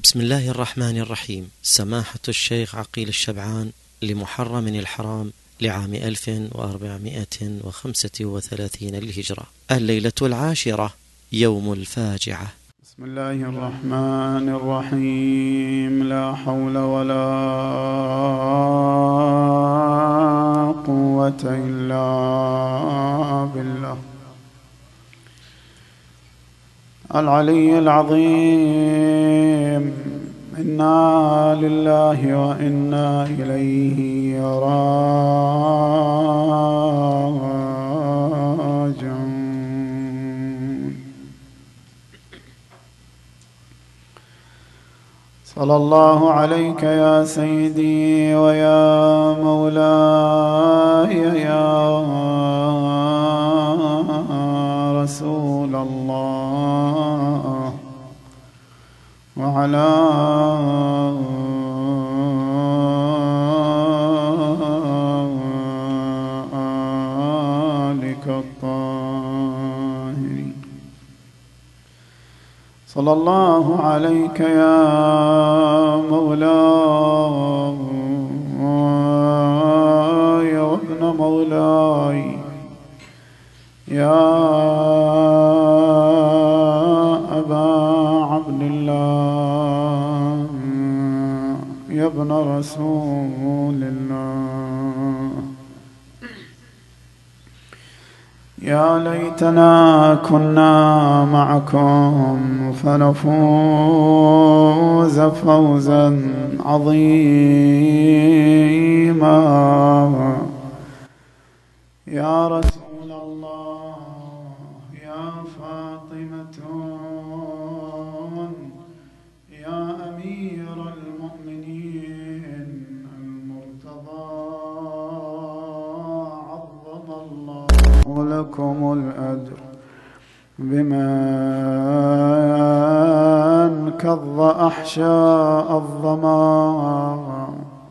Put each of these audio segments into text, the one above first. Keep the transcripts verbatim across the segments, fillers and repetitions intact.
بسم الله الرحمن الرحيم. سماحة الشيخ عقيل الشبعان لمحرم الحرام لعام ألف وأربعمائة وخمسة وثلاثين للهجرة، الليلة العاشرة، يوم الفاجعة. بسم الله الرحمن الرحيم. لا حول ولا قوة إلا بالله العلي العظيم. إنا لله وإنا إليه راجعون. صلى الله عليك يا سيدي ويا مولاي يا رسول الله، وعلى آلك الطاهرين. صلى الله عليك يا مولاي وابن مولاي يا أبا عبد الله، يا ابن رسول الله. يا ليتنا كنا معكم فنفوز فوزا عظيما. يا رسول الله، يا فاطمة، يا أمير المؤمنين المرتضى، عظم الله لكم الأجر بمن كظ أحشاء الظما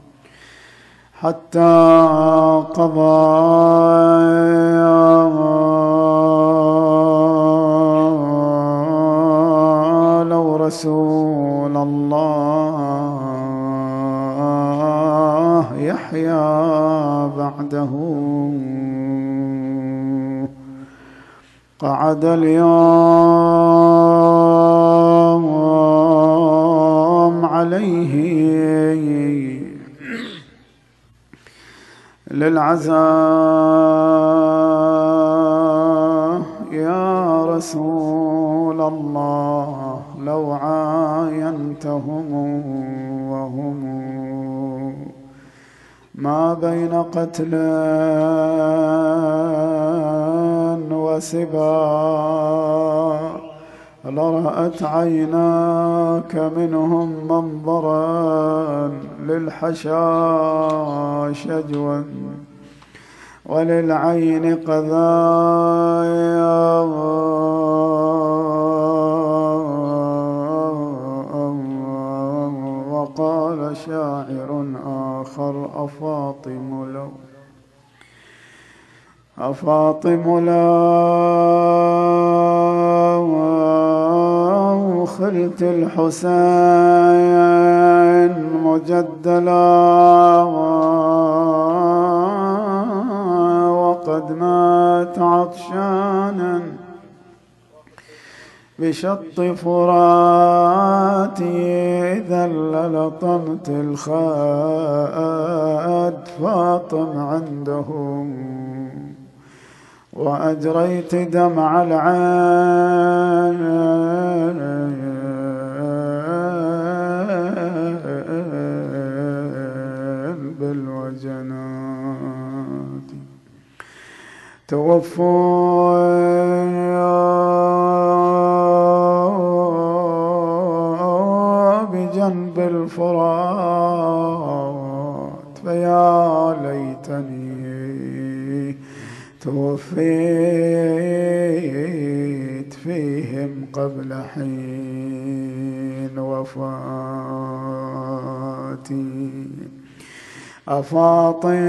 حتى قضى لو رسول الله يحيى بعده. قعد اليوم عليه للعزاء يا رسول الله، لو عاينتهم وهم ما بين قتل وسبا لرأت عيناك منهم منظرا للحشا شجوا وللعين قذايا. وقال شاعر آخر: أفاطم لو أفاطم لو خلت الحسين مجدلا وقد مات عطشانا بشط فراتي، إذا للطمت الخاد فاطم عندهم وأجريت دمع العين بالوجنات. توفوا بجنب الفرات، فيا ليتني توفيت فيهم قبل حين وفاتي. أفاطم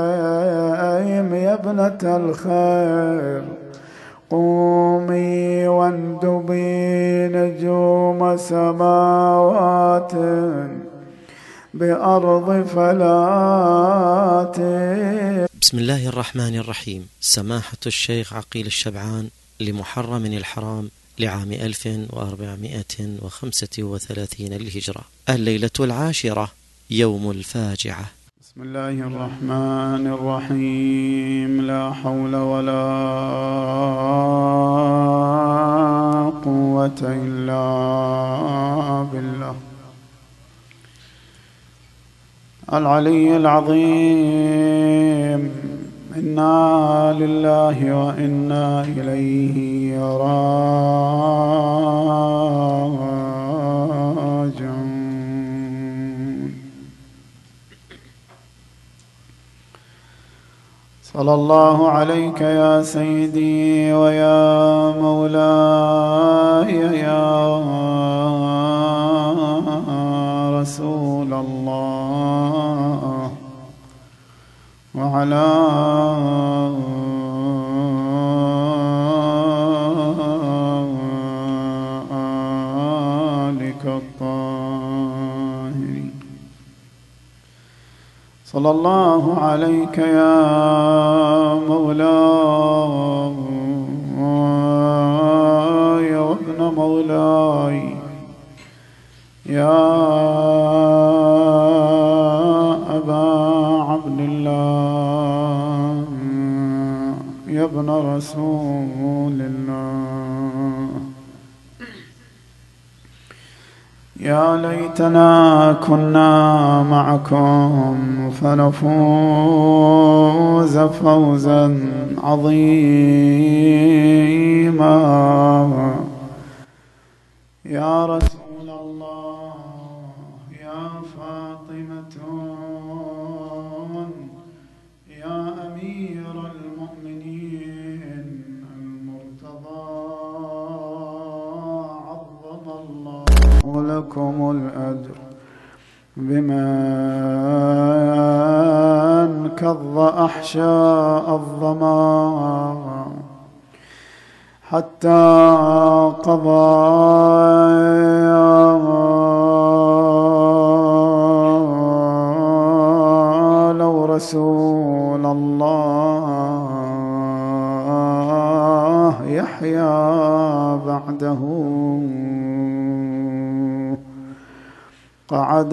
يا ابنة الخير، قومي واندبي نجوم سماوات بأرض فلات. بسم الله الرحمن الرحيم. سماحة الشيخ عقيل الشبعان لمحرم الحرام لعام ألف وأربعمائة وخمسة وثلاثين للهجرة. الليلة العاشرة يوم الفاجعة. بسم الله الرحمن الرحيم. لا حول ولا قوة إلا بالله العلي العظيم. إنا لله وإنا إليه راجعون. صلى الله عليك يا سيدي ويا مولاي يا رسول الله، وعلى آلك الطاهرين. صلى الله عليك يا مولاي وابن مولاي يا يا ابن رسول الله. يا ليتنا كنا معكم فنفوز فوزا عظيما. يا رسول الله يا فاطمة يا أمير المؤمنين المرتضى، عظم الله لكم الأجر بما انكض أحشاء الظما حتى قضى لو رسول الله يحيى بعده. قعد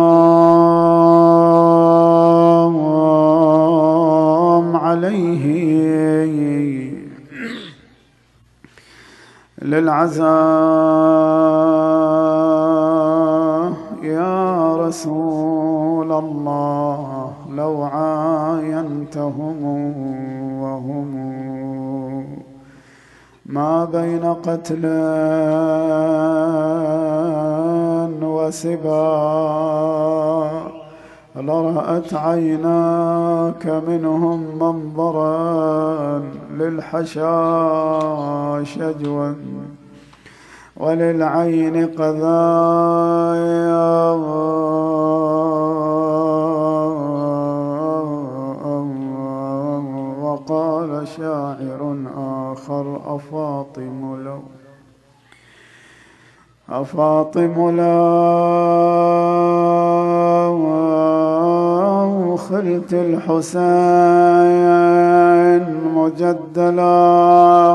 اليوم عليه للعزاء يا رسول الله، لو عاينتهم وهم ما بين قتل وسبا لرأت عيناك منهم منظرا للحشا شجوا وللعين قذايا. وقال شاعر آخر أفاطم لو أفاطم لو خلت الحسين مجدلا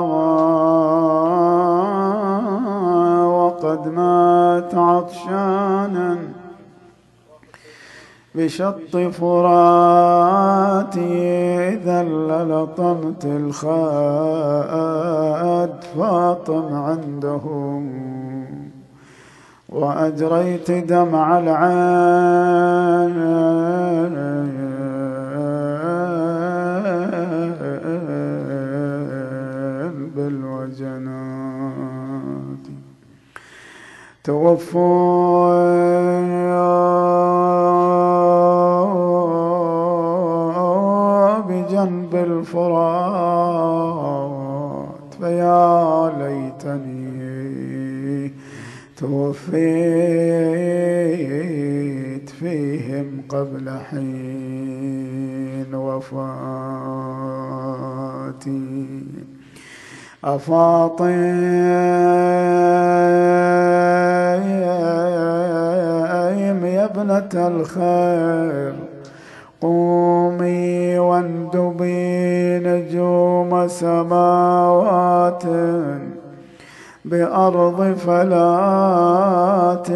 وقد مات عطشانا بشط فراتي، إذا للطمت الخاد فاطم عندهم وأجريت دمع العين بالوجنات. توفوا بجنب الفرات، فيا ليتني توفيت فيهم قبل حين وفاتي. أفاطم يا ابنة الخير قومي واندبي نجوم سماوات بأرض فلات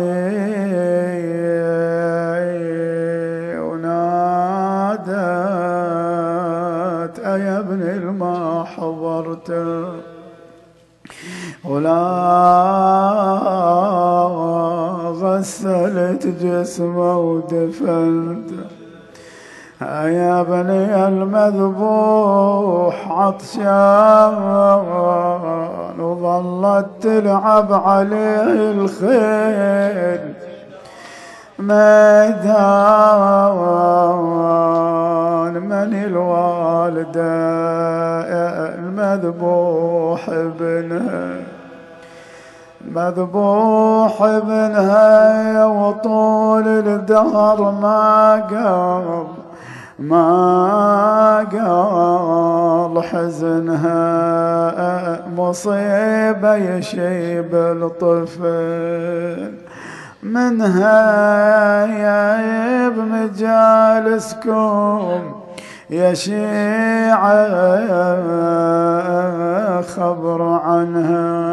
ونادت أيا ابن الما حضرت ولا غسلت جسمه ودفنت يا بني المذبوح عطشان وظلت تلعب عليه الخيل ميدان من الوالدة المذبوح ابنها مذبوح ابنها وطول الدهر ما قام ما قال حزنها مصيبة يشيب الطفل منها يا بمجالسكم يا شيعة خبر عنها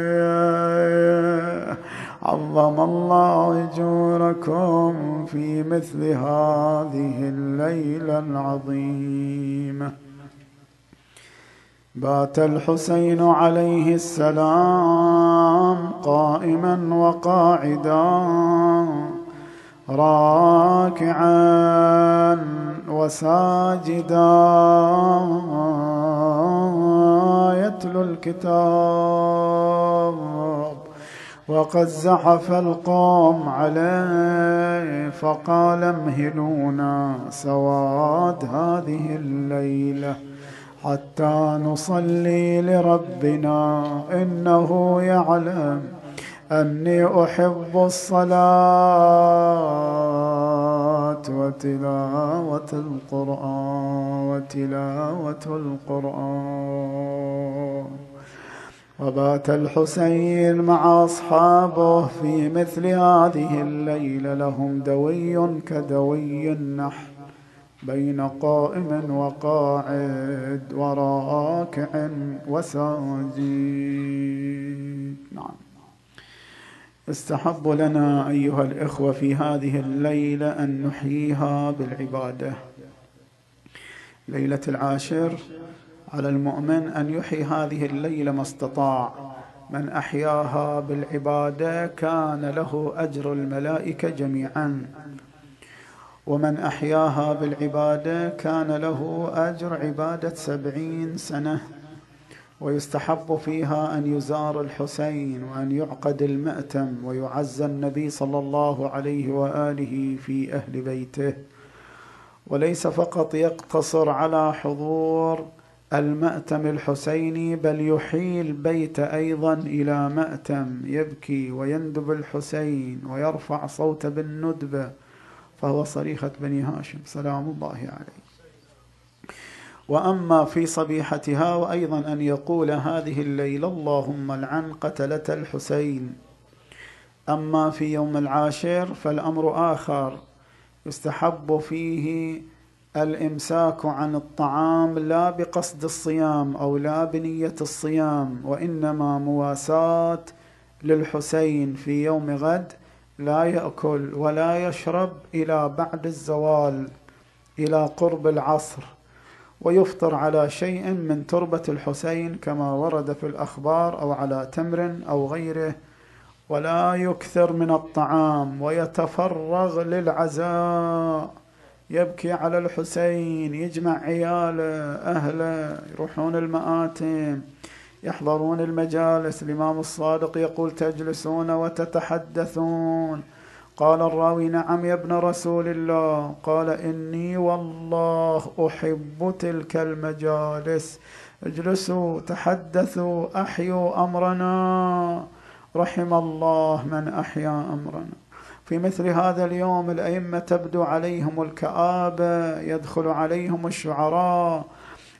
عظم الله أجوركم في مثل هذه الليلة العظيمة. بات الحسين عليه السلام قائما وقاعدا راكعا وساجدا يتلو الكتاب وقد زحف القوم عليه فقال امهلونا سواد هذه الليلة حتى نصلي لربنا إنه يعلم أني أحب الصلاة وتلاوة القرآن وتلاوة القرآن. وبات الحسين مع أصحابه في مثل هذه الليلة لهم دوي كدوي النحل بين قائم وقاعد وراكع وساجد. نعم. استحب لنا أيها الإخوة في هذه الليلة أن نحييها بالعبادة. ليلة العاشر على المؤمن أن يحيي هذه الليلة ما استطاع. من أحياها بالعبادة كان له أجر الملائكة جميعا، ومن أحياها بالعبادة كان له أجر عبادة سبعين سنة. ويستحب فيها أن يزار الحسين وأن يعقد المأتم ويعزى النبي صلى الله عليه وآله في أهل بيته، وليس فقط يقتصر على حضور المأتم الحسيني بل يحيل البيت أيضا إلى مأتم يبكي ويندب الحسين ويرفع صوت بالندبة، فهو صريخة بني هاشم سلام الله عليه. وأما في صبيحتها وأيضا أن يقول هذه الليلة اللهم لعن قتلة الحسين. أما في يوم العاشر فالأمر آخر، يستحب فيه الإمساك عن الطعام لا بقصد الصيام أو لا بنية الصيام، وإنما مواساة للحسين في يوم غد، لا يأكل ولا يشرب إلى بعد الزوال إلى قرب العصر، ويفطر على شيء من تربة الحسين كما ورد في الأخبار أو على تمر أو غيره، ولا يكثر من الطعام ويتفرغ للعزاء، يبكي على الحسين، يجمع عياله أهله، يروحون المآتم، يحضرون المجالس. الإمام الصادق يقول تجلسون وتتحدثون. قال الراوي نعم يا ابن رسول الله، قال إني والله أحب تلك المجالس، اجلسوا تحدثوا أحيوا أمرنا، رحم الله من أحيا أمرنا. في مثل هذا اليوم الأئمة تبدو عليهم الكآبة، يدخل عليهم الشعراء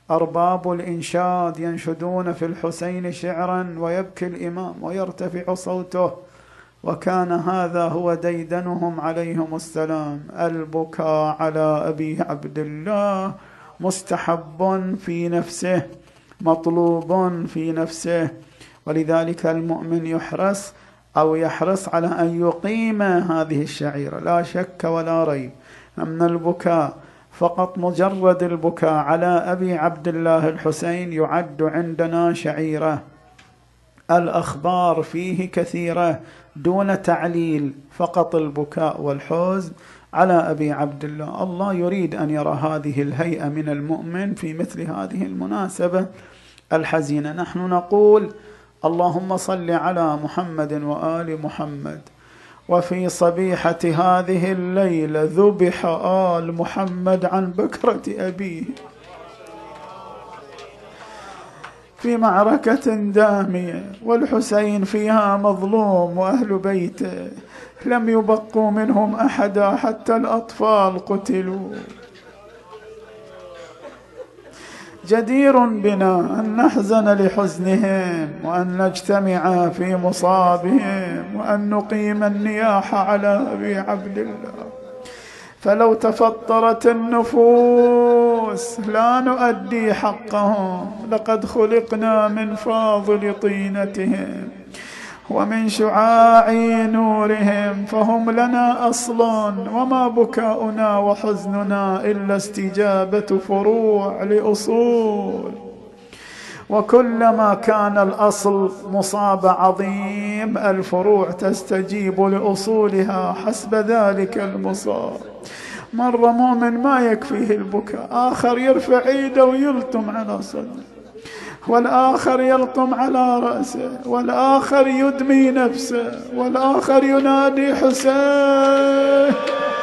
أرباب الإنشاد ينشدون في الحسين شعرا ويبكي الإمام ويرتفع صوته، وكان هذا هو ديدنهم عليهم السلام. البكاء على أبي عبد الله مستحب في نفسه، مطلوب في نفسه، ولذلك المؤمن يحرص أو يحرص على أن يقيم هذه الشعيرة، لا شك ولا ريب أن البكاء فقط مجرد البكاء على أبي عبد الله الحسين يعد عندنا شعيرة. الأخبار فيه كثيرة دون تعليل، فقط البكاء والحزن على أبي عبد الله. الله يريد أن يرى هذه الهيئة من المؤمن في مثل هذه المناسبة الحزينة. نحن نقول اللهم صل على محمد وآل محمد. وفي صبيحة هذه الليلة ذبح آل محمد عن بكرة أبيه في معركة دامية، والحسين فيها مظلوم وأهل بيته لم يبقوا منهم أحدا، حتى الأطفال قتلوا. جدير بنا أن نحزن لحزنهم، وأن نجتمع في مصابهم، وأن نقيم النياح على أبي عبد الله. فلو تفطرت النفوس لا نؤدي حقهم، لقد خلقنا من فاضل طينتهم ومن شعاع نورهم، فهم لنا أصل، وما بكاؤنا وحزننا إلا استجابة فروع لأصول. وكلما كان الأصل مصاب عظيم الفروع تستجيب لأصولها حسب ذلك المصاب. مرة مؤمن ما يكفيه البكاء، آخر يرفع ايده ويلطم على صدره، والآخر يلطم على رأسه، والآخر يدمي نفسه، والآخر ينادي حسين.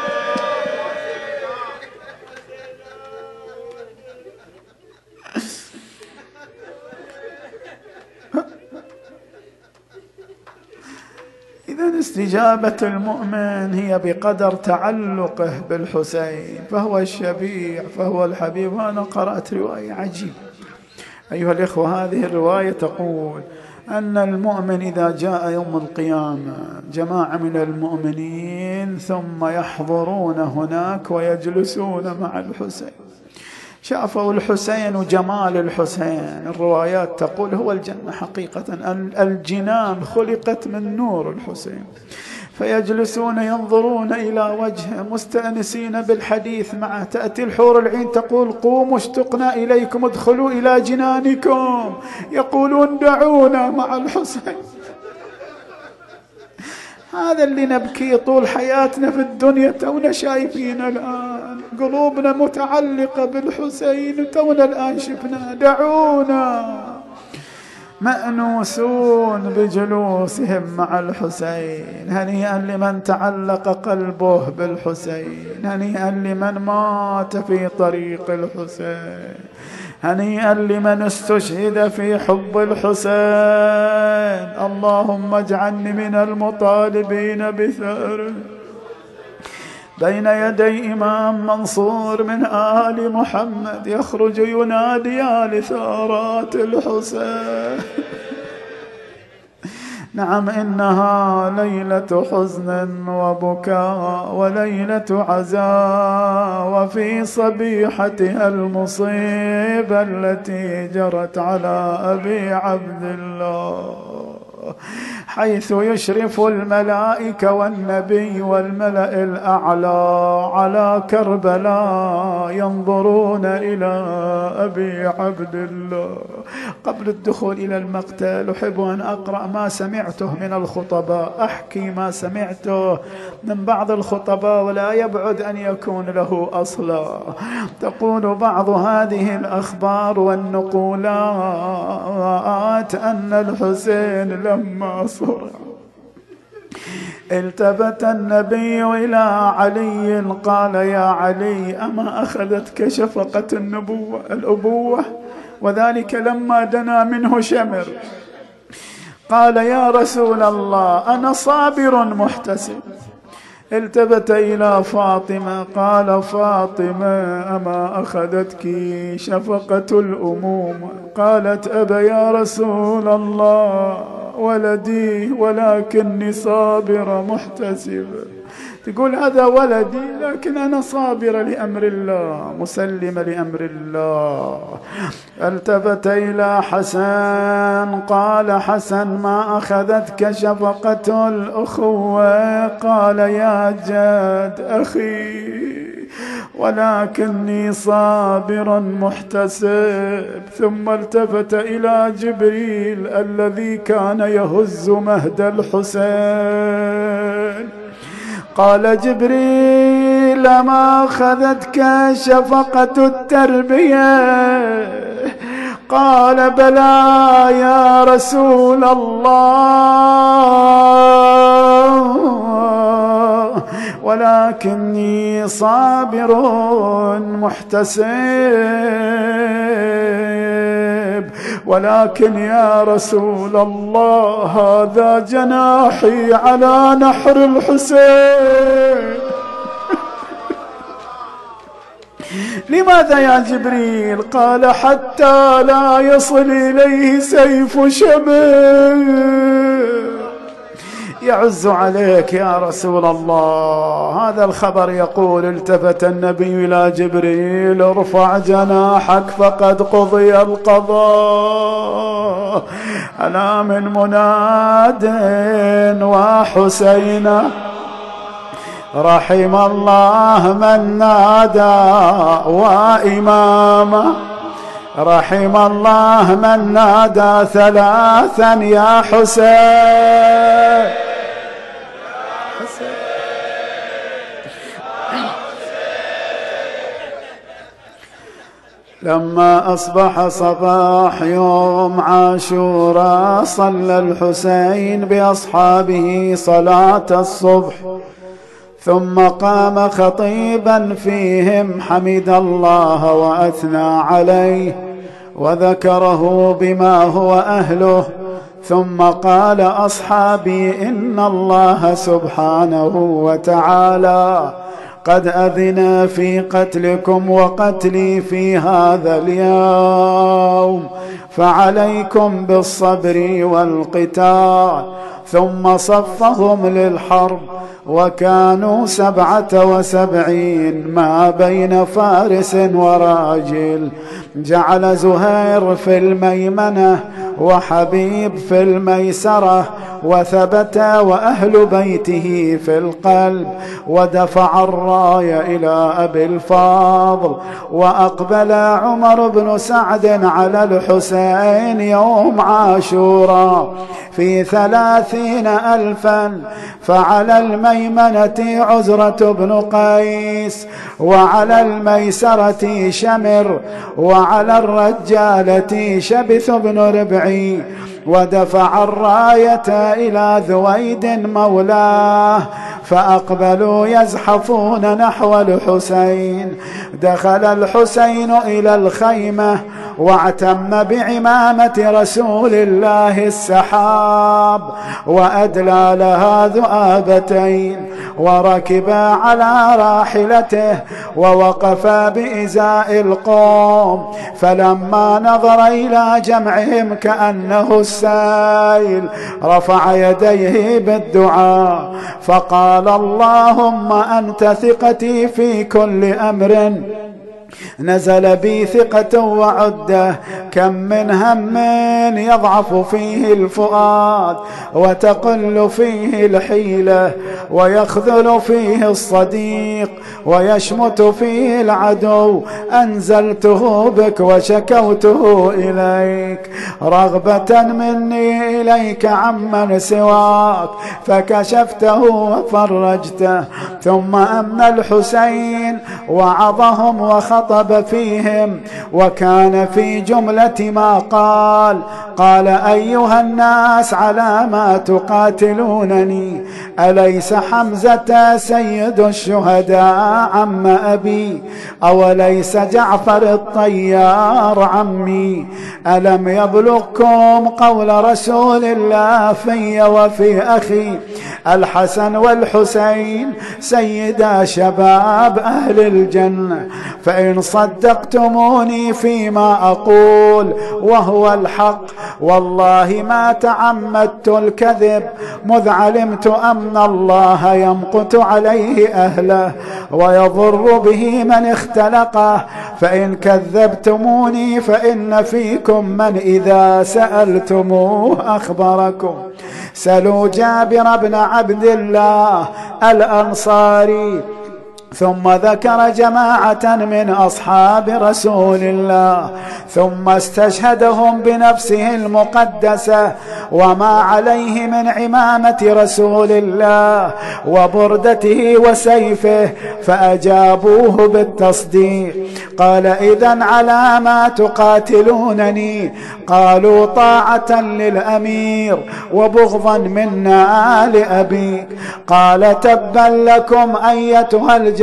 إذن استجابة المؤمن هي بقدر تعلقه بالحسين، فهو الشبيع، فهو الحبيب. وأنا قرأت رواية عجيبة أيها الإخوة، هذه الرواية تقول أن المؤمن إذا جاء يوم القيامة جماعة من المؤمنين ثم يحضرون هناك ويجلسون مع الحسين، شافوا الحسين وجمال الحسين. الروايات تقول هو الجنة حقيقة، الجنان خلقت من نور الحسين، فيجلسون ينظرون إلى وجهه مستأنسين بالحديث معه. تأتي الحور العين تقول قوموا اشتقنا إليكم ادخلوا إلى جنانكم، يقولون دعونا مع الحسين. هذا اللي نبكي طول حياتنا في الدنيا، تونا شايفين الآن قلوبنا متعلقة بالحسين، تونا الآن شفنا دعونا، مأنوسون بجلوسهم مع الحسين. هنيئا لمن تعلق قلبه بالحسين، هنيئا لمن مات في طريق الحسين، هنيئا لمن استشهد في حب الحسين. اللهم اجعلني من المطالبين بثأره بين يدي إمام منصور من آل محمد يخرج ينادي لثارات الحسين. نعم إنها ليلة حزن وبكاء وليلة عزاء، وفي صبيحتها المصيبة التي جرت على أبي عبد الله، حيث يشرف الملائكة والنبي والملأ الأعلى على كربلاء ينظرون إلى أبي عبد الله. قبل الدخول إلى المقتل أحب أن أقرأ ما سمعته من الخطباء، أحكي ما سمعته من بعض الخطباء ولا يبعد أن يكون له أصلا. تقول بعض هذه الأخبار والنقولات أن الحسين لما صرع التفت النبي إلى علي قال يا علي أما أخذتك شفقة النبوة الأبوة؟ وذلك لما دنا منه شمر قال يا رسول الله أنا صابر محتسب، التفت إلى فاطمة قال فاطمة أما أخذتك شفقة الأمومة؟ قالت أبا يا رسول الله ولدي ولكني صابرة محتسبة. تقول هذا ولدي لكن أنا صابرة لأمر الله مسلمة لأمر الله. التفت إلى حسن قال حسن ما أخذتك شفقة الأخوة؟ قال يا جد أخي ولكني صابر محتسب. ثم التفت إلى جبريل الذي كان يهز مهد الحسين قال جبريل ما أخذتك شفقة التربية؟ قال بلى يا رسول الله ولكني صابر محتسب. ولكن يا رسول الله هذا جناحي على نحر الحسين. لماذا يا جبريل؟ قال حتى لا يصل إليه سيف شمل يعز عليك يا رسول الله. هذا الخبر يقول التفت النبي إلى جبريل ارفع جناحك فقد قضي القضاء. ألا من مناد وحسين رحم الله من نادى وإماما رحم الله من نادى ثلاثا يا حسين. لما أصبح صباح يوم عاشوراء صلى الحسين بأصحابه صلاة الصبح ثم قام خطيبا فيهم حمد الله وأثنى عليه وذكره بما هو أهله ثم قال أصحابي إن الله سبحانه وتعالى قد أذن في قتلكم وقتلي في هذا اليوم فعليكم بالصبر والقتال. ثم صفهم للحرب وكانوا سبعة وسبعين ما بين فارس وراجل. جعل زهير في الميمنة وحبيب في الميسرة وثبت وأهل بيته في القلب. ودفع الراية إلى أبي الفاضل وأقبل عمر بن سعد على الحسين يوم عاشوراء في ثلاثين ألفا. فعلى الميمنة عزرة بن قيس وعلى الميسرة شمر وعلى الرجالة شبث بن ربعي. ودفع الراية إلى ذويد مولاه فأقبلوا يزحفون نحو الحسين. دخل الحسين إلى الخيمة واعتم بعمامة رسول الله السحاب وأدلى لها ذؤابتين وركب على راحلته ووقف بإزاء القوم. فلما نظر إلى جمعهم كأنه السائل رفع يديه بالدعاء فقال اللهم أنت ثقتي في كل أمر نزل بي ثقة وعدة. كم من هم يضعف فيه الفؤاد وتقل فيه الحيلة ويخذل فيه الصديق ويشمت فيه العدو. أنزلته بك وشكوته إليك رغبة مني إليك عمن سواك فكشفته وفرجته. ثم أما الحسين وعظهم وخطأ وخطب فيهم، وكان في جملة ما قال قال: أيها الناس على ما تقاتلونني؟ أليس حمزة سيد الشهداء عم أبي؟ أوليس جعفر الطيار عمي؟ ألم يبلغكم قول رسول الله في وفي أخي الحسن والحسين سيدا شباب أهل الجنة؟ فإن صدقتموني فيما أقول وهو الحق والله ما تعمدت الكذب، مذ علمت أن الله يمقت عليه أهله ويضر به من اختلقه. فإن كذبتموني فإن فيكم من إذا سألتموه أخبركم. سلوا جابر بن عبد الله الأنصاري. ثم ذكر جماعة من أصحاب رسول الله، ثم استشهدهم بنفسه المقدسة وما عليه من عمامة رسول الله وبردته وسيفه، فأجابوه بالتصديق. قال: إذن على ما تقاتلونني؟ قالوا: طاعة للأمير وبغضا منا لأبيك. قال: تبا لكم أيتها الجماعة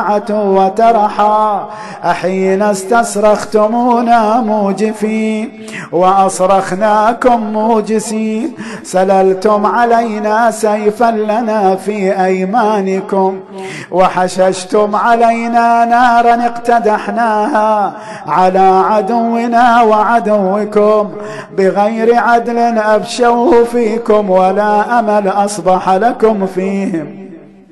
وترحا، أحين استصرختمونا موجفين وأصرخناكم موجسين، سللتم علينا سيفا لنا في أيمانكم، وحششتم علينا نارا اقتدحناها على عدونا وعدوكم، بغير عدل أبشوه فيكم ولا أمل أصبح لكم فيهم.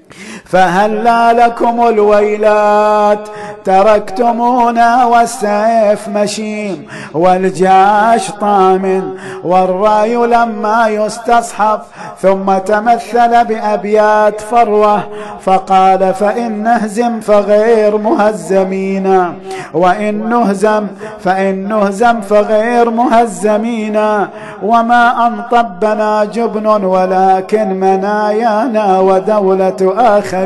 فهلا لكم الويلات، تركتمونا والسيف مشيم والجاش طامن والراي لما يستصحف. ثم تمثل بأبيات فروة فقال: فإن نهزم فغير مهزمين، وإن نهزم فإن نهزم فغير مهزمين، وما أنطبنا جبن ولكن منايانا ودولة آخرين.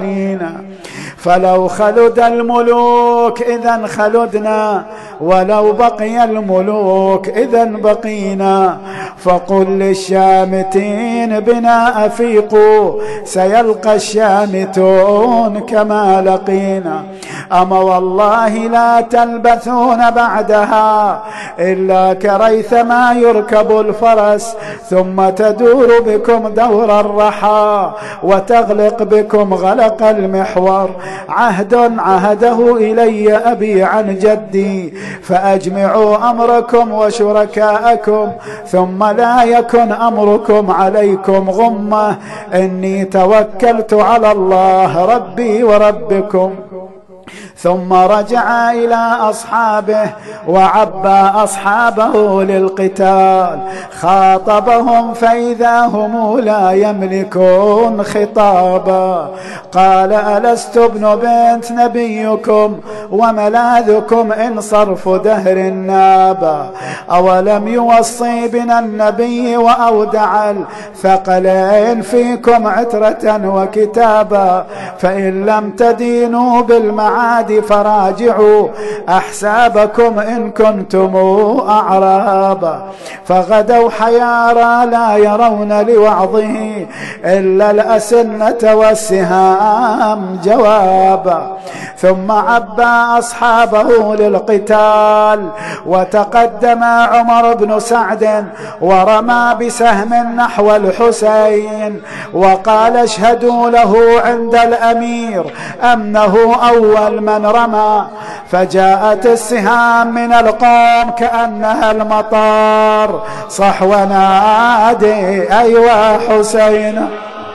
فلو خلد الملوك إذن خلدنا، ولو بقي الملوك إذن بقينا. فقل للشامتين بنا أفيقوا، سيلقى الشامتون كما لقينا. أما والله لا تلبثون بعدها إلا كريثما يركب الفرس، ثم تدور بكم دور الرحى وتغلق بكم غلق المحور. عهد عهده إلي أبي عن جدي، فأجمعوا أمركم وشركاءكم، ثم لا يكن أمركم عليكم غمة، إني توكلت على الله ربي وربكم. ثم رجع إلى أصحابه وعبى أصحابه للقتال، خاطبهم فإذا هم لا يملكون خطابا. قال: ألست ابن بنت نبيكم وملاذكم إن صرف دهر النابا؟ أولم يوصي بنا النبي وأودع الثقلين فيكم عترة وكتابا؟ فإن لم تدينوا بالمعاد فراجعوا أحسابكم إن كنتم أعرابا. فغدوا حيارى لا يرون لوعظه إلا الأسنة والسهام جوابا. ثم عبى أصحابه للقتال، وتقدم عمر بن سعد ورمى بسهم نحو الحسين، وقال: اشهدوا له عند الأمير أنه أول من رمى. فجاءت السهام من القوم كأنها المطار، صحو نادي أيوا حسين.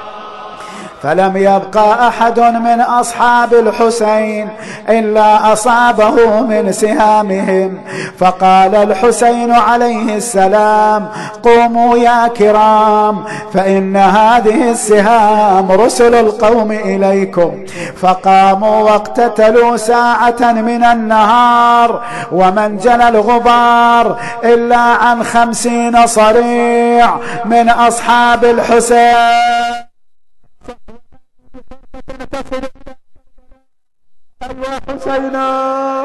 فلم يبقى أحد من أصحاب الحسين إلا أصابه من سهامهم. فقال الحسين عليه السلام: قوموا يا كرام، فإن هذه السهام رسل القوم إليكم. فقاموا واقتتلوا ساعة من النهار، ومن جنى الغبار إلا عن خمسين صريع من أصحاب الحسين. أيها حسينا.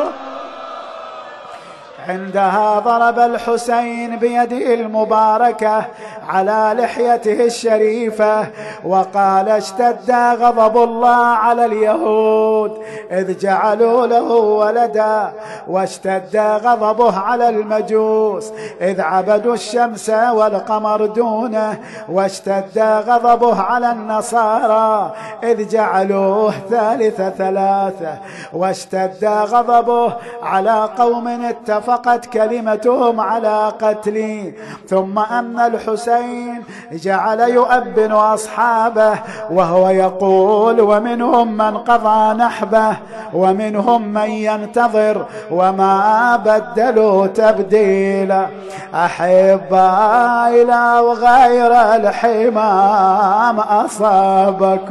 عندها ضرب الحسين بيده المباركة على لحيته الشريفة وقال: اشتد غضب الله على اليهود إذ جعلوا له ولدا، واشتد غضبه على المجوس إذ عبدوا الشمس والقمر دونه، واشتد غضبه على النصارى إذ جعلوه ثالث ثلاثة، واشتد غضبه على قوم اتفق فقط كلمتهم على قتلي. ثم أن الحسين جعل يؤبن أصحابه وهو يقول: ومنهم من قضى نحبه ومنهم من ينتظر وما بدلوا تبديلا. أحبائي لو غير الحمام أصابكم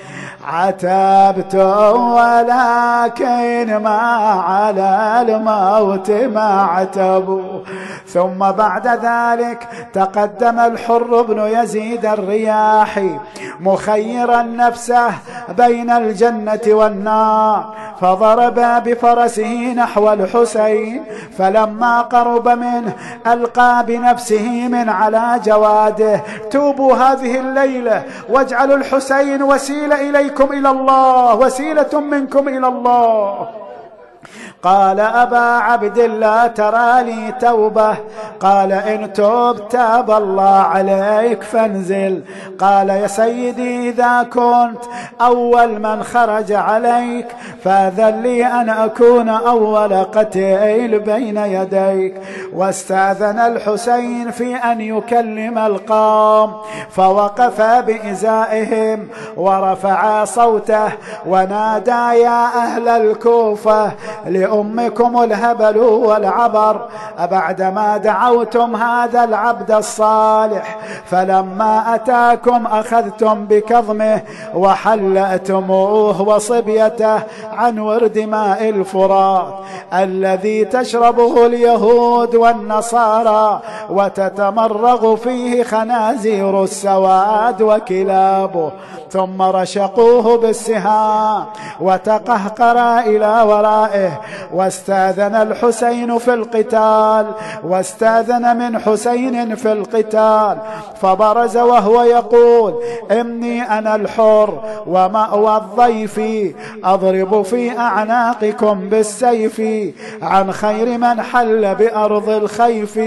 عتبتم ولكن ما على الموت ما عتبوا. ثم بعد ذلك تقدم الحر بن يزيد الرياحي مخيرا نفسه بين الجنة والنار، فضرب بفرسه نحو الحسين، فلما قرب منه ألقى بنفسه من على جواده: توبوا هذه الليلة واجعلوا الحسين وسيلة إليكم إلى الله، وسيلة منكم إلى الله. قال: أبا عبد الله ترى لي توبة؟ قال: إن تبت تاب الله عليك فانزل. قال: يا سيدي إذا كنت أول من خرج عليك فأذن لي أن أكون أول قتيل بين يديك. واستأذن الحسين في أن يكلم القوم، فوقف بإزائهم ورفع صوته ونادى: يا أهل الكوفة لأمكم الهبل والعبر، أبعدما دعوتم هذا العبد الصالح فلما أتاكم أخذتم بكظمه وحلأتموه وصبيته عن ورد ماء الفرات الذي تشربه اليهود والنصارى وتتمرغ فيه خنازير السواد وكلابه، ثم رشقوه بالسهام وتقهقر إلى ورائه. واستاذن الحسين في القتال واستاذن من حسين في القتال، فبرز وهو يقول: إني أنا الحر ومأوى الضيف، أضرب في أعناقكم بالسيف عن خير من حل بأرض الخيف،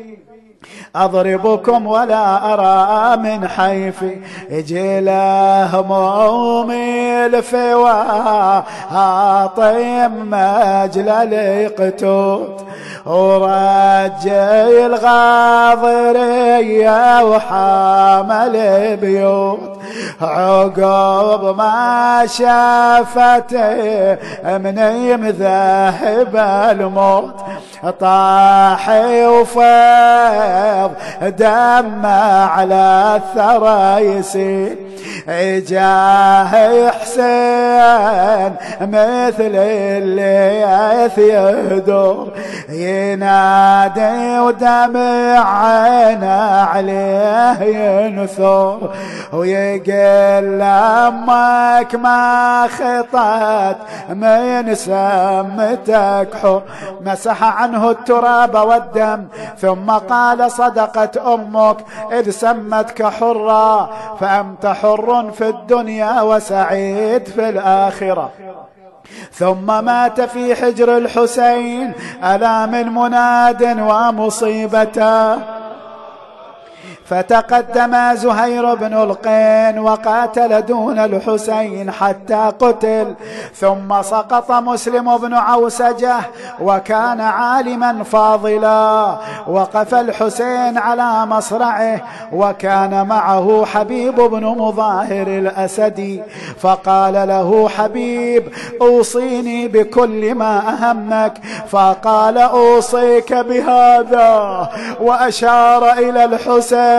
أضربكم ولا أرى من حيف. إجله مومي الفوا عاطم مجل قتوت ورجي الغاضرية وحامل بيوت، عقب ما شافت من يمذهب الموت طاحي وفاض دم على الثرى يسيل. اجاه حسين مثل الليث يهدر ينادي ودمع عينه عليه ينثر، ويقول لأمك ما خطت من سمتك حر، مسح عنه التراب والدم ثم قال: صدقت أمك إذ سمتك حرا، فأنت حر في الدنيا وسعيد في الآخرة. ثم مات في حجر الحسين ألا من مناد ومصيبته. فتقدم زهير بن القين وقاتل دون الحسين حتى قتل، ثم سقط مسلم بن عوسجة وكان عالما فاضلا. وقف الحسين على مصرعه وكان معه حبيب بن مظاهر الأسدي، فقال له حبيب: أوصيني بكل ما أهمك، فقال: أوصيك بهذا، وأشار إلى الحسين: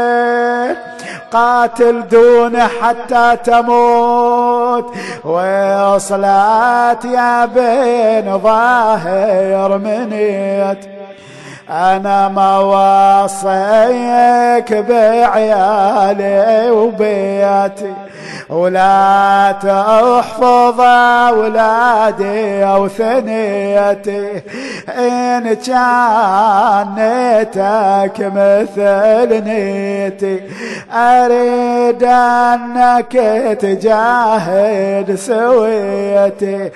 قاتل دونه حتى تموت، وصلات يا بن ظاهر منيت، أنا ما وصيك بعيالي وبيتي، ولا تحفظ أولادي أو ثنيتي إن كان نيتك مثل نيتي أريد أنك تجاهد سويتي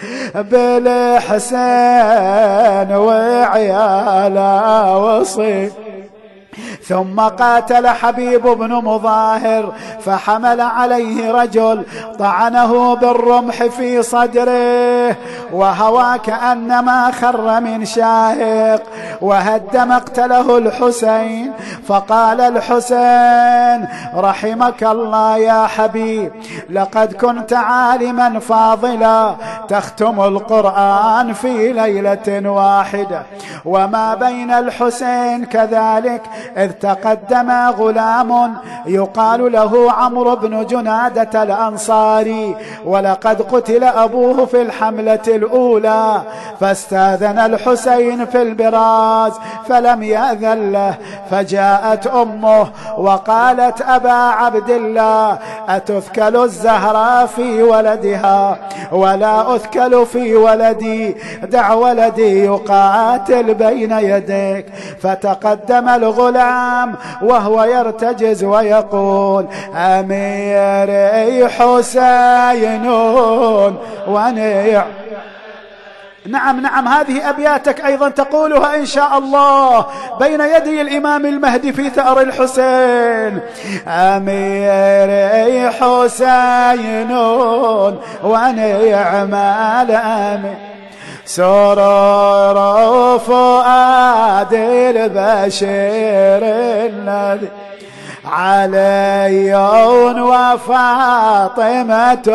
بالحسين وعياله وصي. ثم قاتل حبيب بن مظاهر فحمل عليه رجل طعنه بالرمح في صدره وهوى كأنما خر من شاهق وهد مقتله الحسين. فقال الحسين رحمك الله يا حبيب لقد كنت عالما فاضلا تختم القرآن في ليلة واحدة. وما بين الحسين كذلك إذ تقدم غلام يقال له عمرو بن جنادة الأنصاري ولقد قتل أبوه في الحملة الأولى فاستاذن الحسين في البراز فلم يأذن له فجاءت أمه وقالت أبا عبد الله أتثكل الزهراء في ولدها ولا أثكل في ولدي دع ولدي يقاتل بين يديك. فتقدم الغلام وهو يرتجز ويقول أميري حسين ونيع. نعم نعم هذه أبياتك أيضا تقولها إن شاء الله بين يدي الإمام المهدي في ثأر الحسين. أميري حسين ونعم الأمير سرور فؤاد البشير الذي علي وفاطمة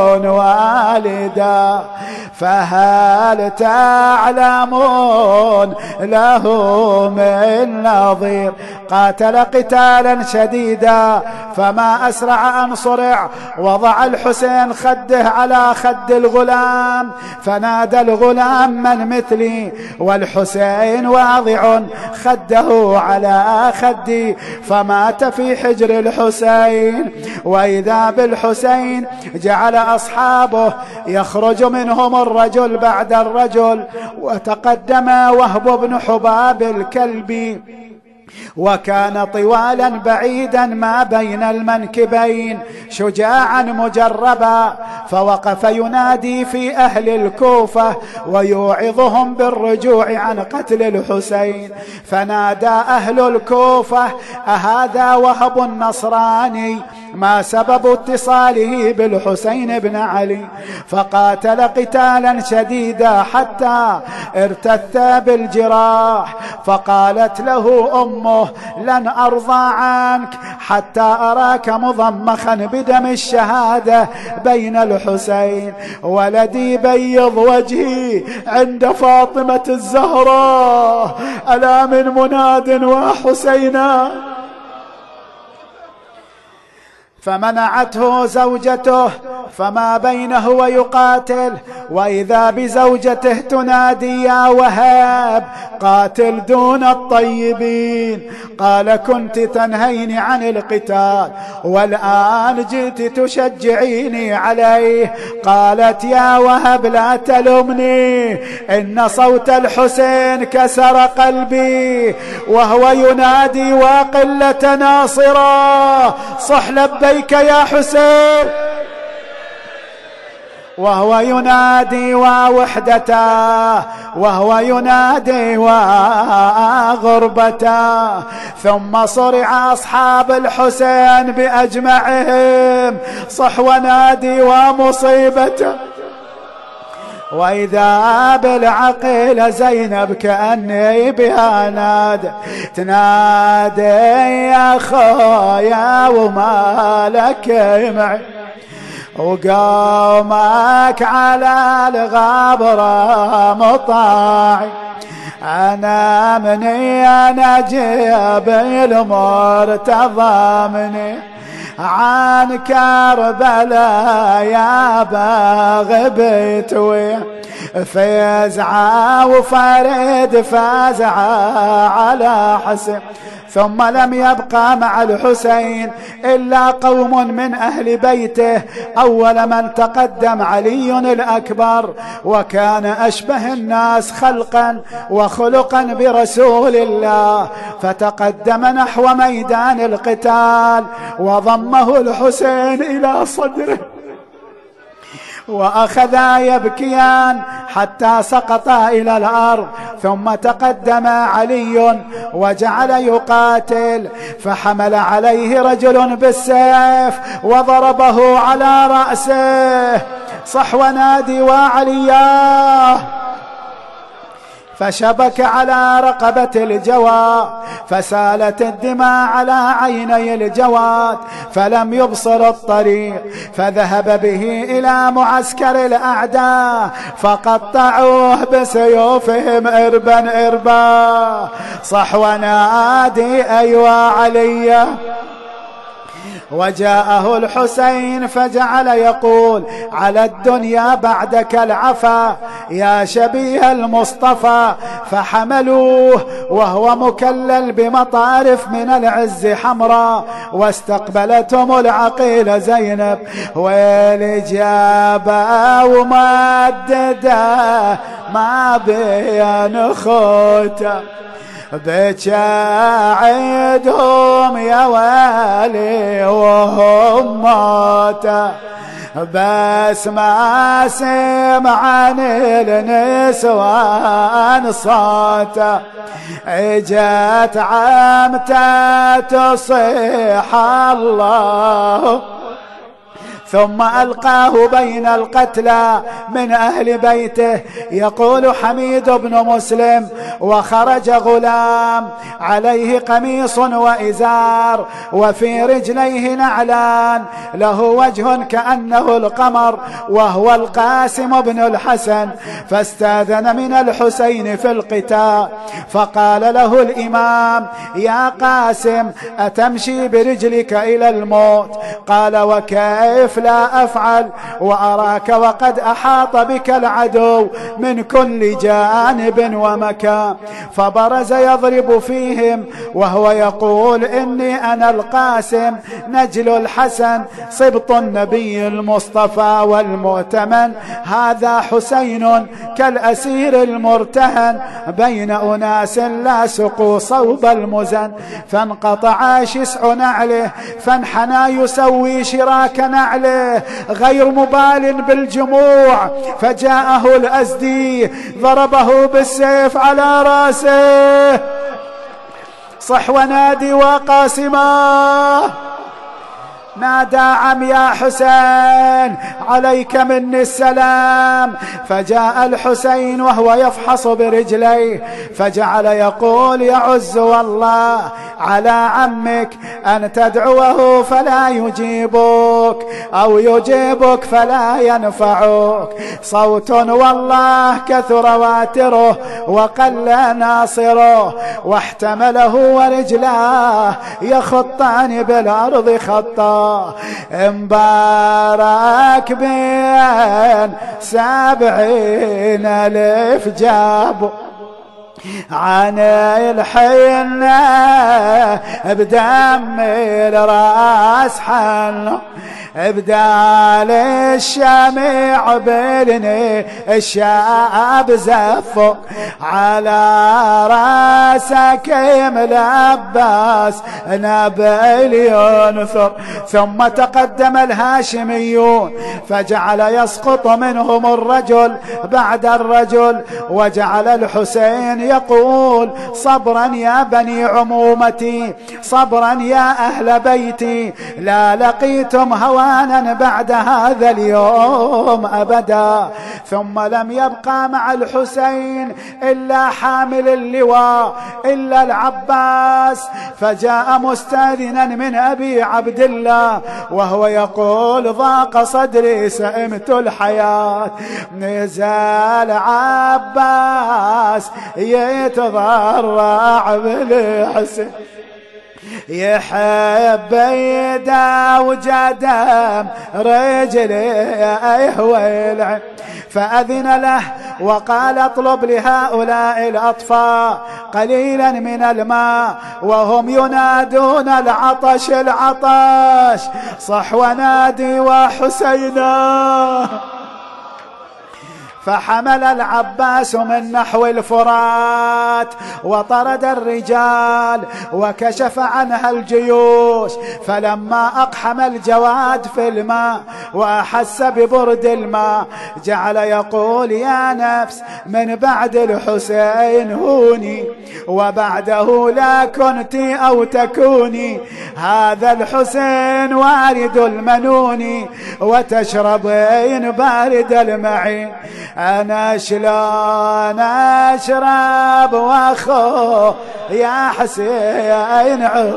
والدا فهل تعلمون له من نظير. قاتل قتالا شديدا فما أسرع أن صرع وضع الحسين خده على خد الغلام فنادى الغلام من مثلي والحسين واضع خده على خدي فمات في حجر الحسين. وإذا بالحسين جعل أصحابه يخرج منهم الرجل بعد الرجل وتقدم وهب بن حباب الكلبي وكان طوالا بعيدا ما بين المنكبين شجاعا مجربا فوقف ينادي في أهل الكوفة ويوعظهم بالرجوع عن قتل الحسين. فنادى أهل الكوفة أهذا وهب النصراني ما سبب اتصاله بالحسين بن علي. فقاتل قتالا شديدا حتى ارتث بالجراح فقالت له أمه لن أرضى عنك حتى أراك مضمخا بدم الشهادة بين الحسين. ولدي بيض وجهي عند فاطمة الزهراء ألا من مناد وحسينا. فمنعته زوجته فما بينه ويقاتل وإذا بزوجته تنادي يا وهاب قاتل دون الطيبين. قال كنت تنهيني عن القتال والآن جئت تشجعيني عليه. قالت يا وهب لا تلمني إن صوت الحسين كسر قلبي وهو ينادي وقلة ناصرا صح لبيك يا حسين وهو ينادي ووحدته وهو ينادي وغربته. ثم صرع أصحاب الحسين بأجمعهم صح ونادي ومصيبته. وإذا بالعقيل زينب كأني بها نادى تنادي يا خويا وما لك معي وقومك على الغابرة مطاعي أنا مني أنا جيب المرتضى مني عن كربلاء يا باغي بتوي فزعة وفرد فزعة على حسين ثم لم يبقى مع الحسين إلا قوم من أهل بيته. أول من تقدم علي الأكبر، وكان أشبه الناس خلقا وخلقا برسول الله، فتقدم نحو ميدان القتال وضمه الحسين إلى صدره وأخذا يبكيان حتى سقطا إلى الأرض. ثم تقدم علي وجعل يقاتل، فحمل عليه رجل بالسيف وضربه على رأسه. صح ونادي وعلياه، فشبك على رقبة الجواد، فسالت الدماء على عيني الجواد، فلم يبصر الطريق، فذهب به إلى معسكر الأعداء فقطعوه بسيوفهم إربا إربا. صح ونادي أيوا علي. وجاءه الحسين فجعل يقول: على الدنيا بعدك العفا يا شبيه المصطفى. فحملوه وهو مكلل بمطارف من العز حمراء، واستقبلتهم العقيلة زينب والإجابة ومدده ما بين خوته، بكى عيدهم يا ويلي وهم موتى، بس ما سمع عن النسوان صوته. اجت عمته تصيح الله، ثم ألقاه بين القتلى من أهل بيته. يقول حميد بن مسلم: وخرج غلام عليه قميص وإزار وفي رجليه نعلان، له وجه كأنه القمر، وهو القاسم بن الحسن، فاستاذن من الحسين في القتال. فقال له الإمام: يا قاسم، أتمشي برجلك إلى الموت؟ قال: وكيف لا أفعل وأراك وقد أحاط بك العدو من كل جانب ومكان. فبرز يضرب فيهم وهو يقول: إني أنا القاسم نجل الحسن صبط النبي المصطفى والمؤتمن، هذا حسين كالأسير المرتهن بين أناس لا سقوا صوب المزن. فانقطع شسع نعله، فانحنى يسوي شراك نعله غير مبال بالجموع، فجاءه الأزدي ضربه بالسيف على رأسه. صح ونادي وقاسما. نادى: عم يا حسين، عليك مني السلام. فجاء الحسين وهو يفحص برجليه، فجعل يقول: يعز والله على عمك أن تدعوه فلا يجيبك، أو يجيبك فلا ينفعك. صوت والله كثر واتره وقل ناصره، واحتمله ورجلاه يخطان بالأرض خطا. مبارك بين سبعين ألف جابوا عن الحنة بدم الراس حل، بدال الشمع بلني الشاب زفو على راسك ملبس نبل ينثر. ثم تقدم الهاشميون فجعل يسقط منهم الرجل بعد الرجل، وجعل الحسين يقول: صبرا يا بني عمومتي، صبرا يا أهل بيتي، لا لقيتم هوانا بعد هذا اليوم أبدا. ثم لم يبقى مع الحسين إلا حامل اللواء إلا العباس، فجاء مستأذنا من أبي عبد الله وهو يقول: ضاق صدري سئمت الحياة. نزل عباس يتضرع بالحسين، يحب يدا وجدم رجليه ويلعن، فأذن له وقال اطلب لهؤلاء الأطفال قليلا من الماء وهم ينادون العطش العطش، صح ونادي وحسينا. فحمل العباس من نحو الفرات وطرد الرجال وكشف عنها الجيوش، فلما أقحم الجواد في الماء وأحس ببرد الماء جعل يقول يا نفس من بعد الحسين هوني وبعده لا كنت أو تكوني، هذا الحسين وارد المنون وتشربين بارد المعين، أنا شلون أشرب وأخو يا حسين عب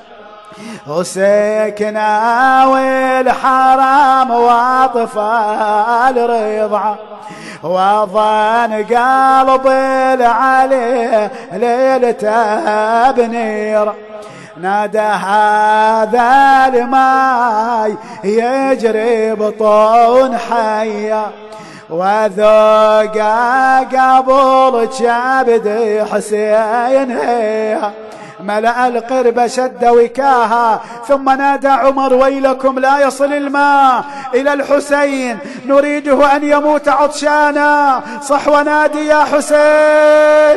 وسكنا والحرام وأطفال رضعه وظن قلب العلي ليلته بنير، نادى هذا الماي يجري بطون حية وذوقا قبل شابد حسين هي، ملأ القرب شد وكاها ثم نادى عمر ويلكم لا يصل الماء إلى الحسين نريده أن يموت عطشانا، صح ونادي يا حسين.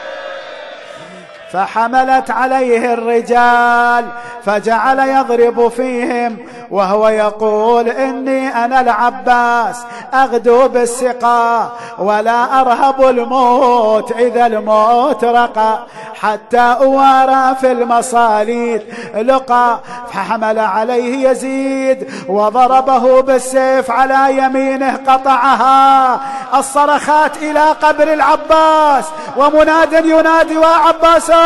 فحملت عليه الرجال فجعل يضرب فيهم وهو يقول إني أنا العباس أغدو بالسقا ولا أرهب الموت إذا الموت رقى حتى أوارى في المصاليد لقى. فحمل عليه يزيد وضربه بالسيف على يمينه قطعها، الصرخات إلى قبر العباس ومناد ينادي وعباسا،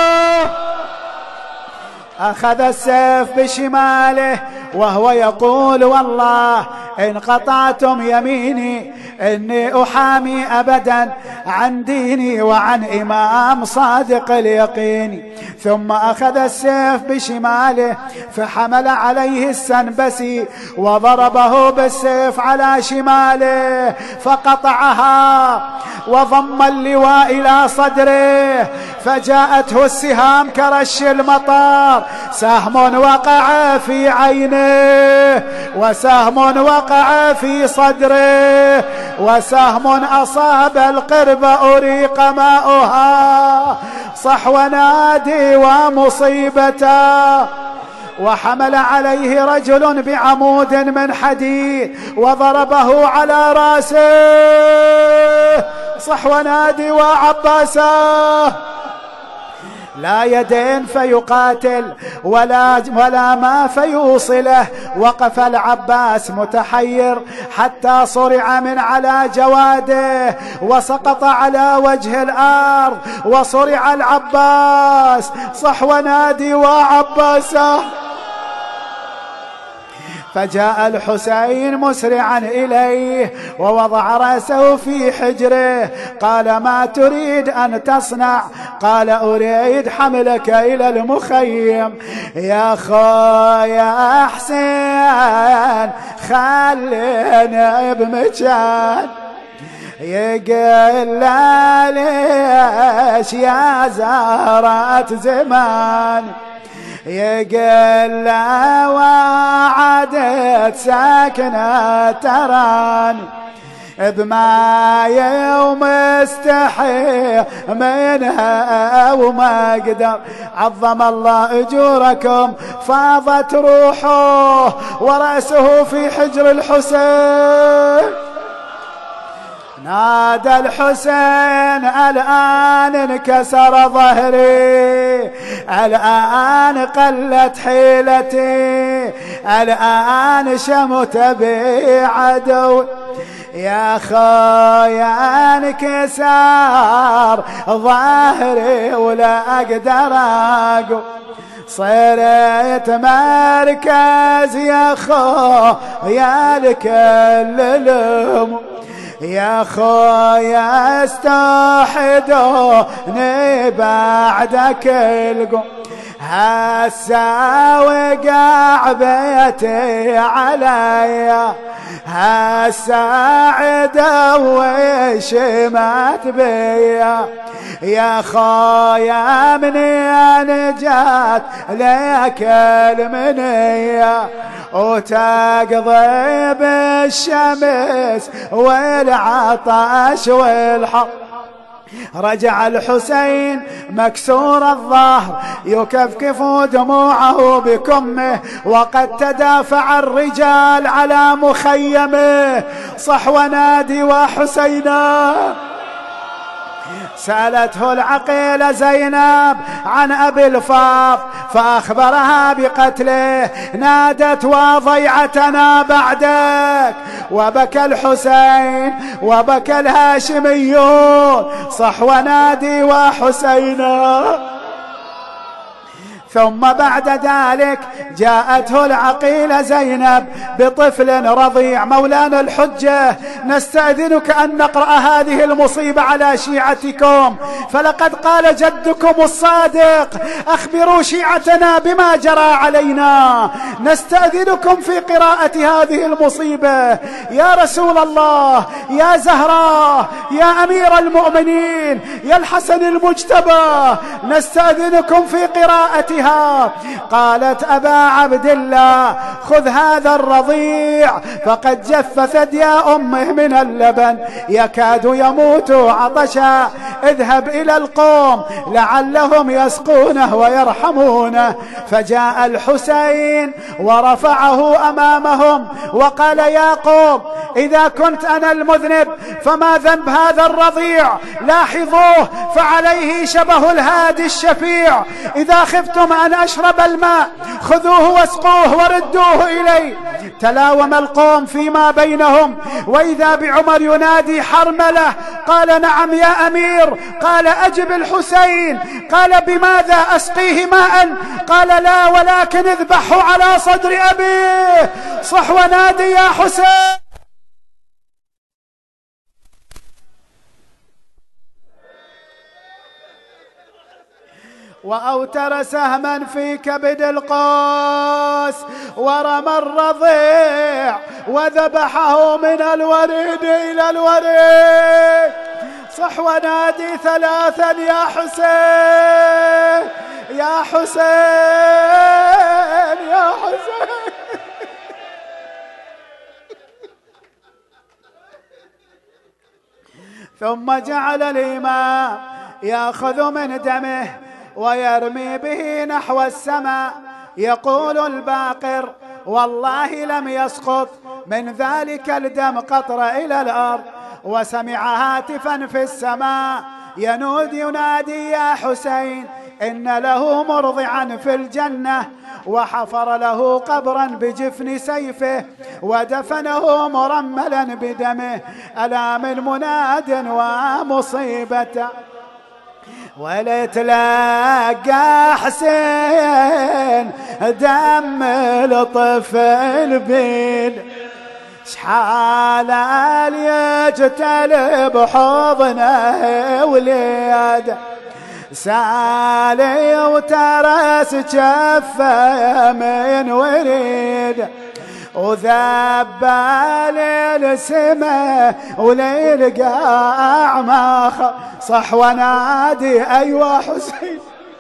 أخذ السيف بشماله وهو يقول والله إن قطعتم يميني إني أحامي أبدا عن ديني وعن إمام صادق اليقين. ثم أخذ السيف بشماله فحمل عليه السنبسي وضربه بالسيف على شماله فقطعها وضم اللواء إلى صدره فجاءته السهام كرش المطر، سهم وقع في عينه وسهم وقع في صدره وسهم أصاب القرب أريق ماؤها، صح ونادي ومصيبته. وحمل عليه رجل بعمود من حديد وضربه على راسه، صح ونادي وعباسه، لا يدين فيقاتل ولا, ولا ما فيوصله. وقف العباس متحير حتى صرع من على جواده وسقط على وجه الأرض وصرع العباس، صح ونادي وعباسه. فجاء الحسين مسرعا إليه ووضع رأسه في حجره، قال ما تريد أن تصنع؟ قال أريد حملك إلى المخيم. يا خويا حسين خلينا بمكان، يقول لا ليش يا زهرة زمان، يقول لا وعدت ساكنة تراني بماي ومستحي منها وما قدر. عظم الله أجوركم، فاضت روحه ورأسه في حجر الحسين. نادى الحسين الآن انكسر ظهري، الآن قلت حيلتي، الآن شمت بي عدو. يا خويا انكسر ظهري ولا أقدر أقوم، صرت مركز يا خويا لكل الأمور. يا خويا استوحدوني بعدك القوم، هسا وقع بيتي علي، هسا عدو شمت بيا، يا خويا منين جات لك المنية وتقضي بالشمس والعطش والحر. رجع الحسين مكسور الظهر يكفكف دموعه بكمه، وقد تدافع الرجال على مخيمه. صح ونادي وحسينا. سألته العقيلة زينب عن أبي الفاض فأخبرها بقتله، نادت وضيعتنا بعدك، وبكى الحسين وبكى الهاشميون. صح ونادي وحسينا. ثم بعد ذلك جاءته العقيلة زينب بطفل رضيع. مولانا الحجة، نستأذنك أن نقرأ هذه المصيبة على شيعتكم، فلقد قال جدكم الصادق: أخبروا شيعتنا بما جرى علينا. نستأذنكم في قراءة هذه المصيبة. يا رسول الله، يا زهراء، يا أمير المؤمنين، يا الحسن المجتبى، نستأذنكم في قراءتها. قالت: أبا عبد الله، خذ هذا الرضيع فقد جف ثدي أمه من اللبن، يكاد يموت عطشا، اذهب إلى القوم لعلهم يسقونه ويرحمونه. فجاء الحسين ورفعه أمامهم وقال: يا قوم، إذا كنت أنا المذنب فما ذنب هذا الرضيع؟ لاحظوه، فعليه شبه الهادي الشفيع. إذا خفتم أن أشرب الماء خذوه واسقوه وردوه إلي. تلاوم القوم فيما بينهم، وإذا بعمر ينادي حرملة. قال: نعم يا أمير. قال: أجب الحسين. قال: بماذا أسقيه ماء؟ قال: لا، ولكن اذبحه على صدر أبيه. صح ونادي يا حسين. وأوتر سهما في كبد القوس ورمى الرضيع وذبحه من الوريد إلى الوريد. صح ونادي ثلاثا: يا حسين، يا حسين، يا حسين. ثم جعل الإمام يأخذ من دمه ويرمي به نحو السماء. يقول الباقر: والله لم يسقط من ذلك الدم قطرة إلى الأرض. وسمع هاتفا في السماء ينود ينادي: يا حسين، إن له مرضعا في الجنة. وحفر له قبرا بجفن سيفه ودفنه مرملا بدمه. ألا من مناد ومصيبة ولتلاقى حسين دم الطفل بين شحال يجتل بحضنه وليد سالي وترس جفه من وريد وذبال السماء وليلقى ماخ. صح ونادي: أيوة حسين.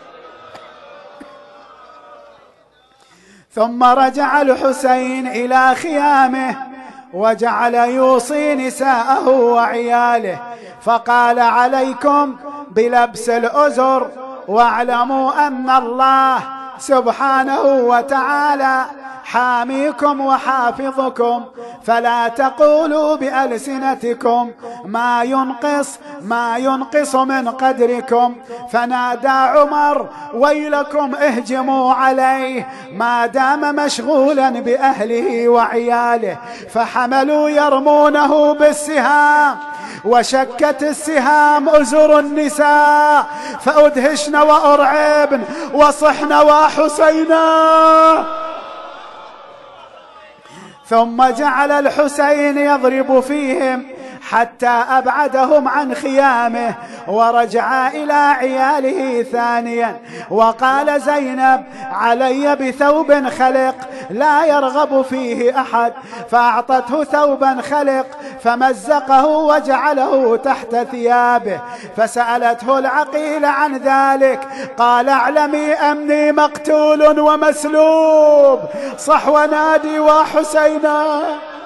ثم رجع الحسين إلى خيامه وجعل يوصي نساءه وعياله، فقال: عليكم بلبس الأزر، واعلموا أن الله سبحانه وتعالى حاميكم وحافظكم، فلا تقولوا بألسنتكم ما ينقص ما ينقص من قدركم. فنادى عمر: ويلكم اهجموا عليه ما دام مشغولا بأهله وعياله. فحملوا يرمونه بالسهام، وشكت السهام أزر النساء فأدهشن وأرعبن وصحن وحسينا. ثم جعل الحسين يضرب فيهم حتى أبعدهم عن خيامه ورجع إلى عياله ثانيا. وقال زينب علي بثوب خلق لا يرغب فيه أحد، فأعطته ثوبا خلق فمزقه وجعله تحت ثيابه. فسألته العقيل عن ذلك قال اعلمي أني مقتول ومسلوب. صح ونادي وحسينا.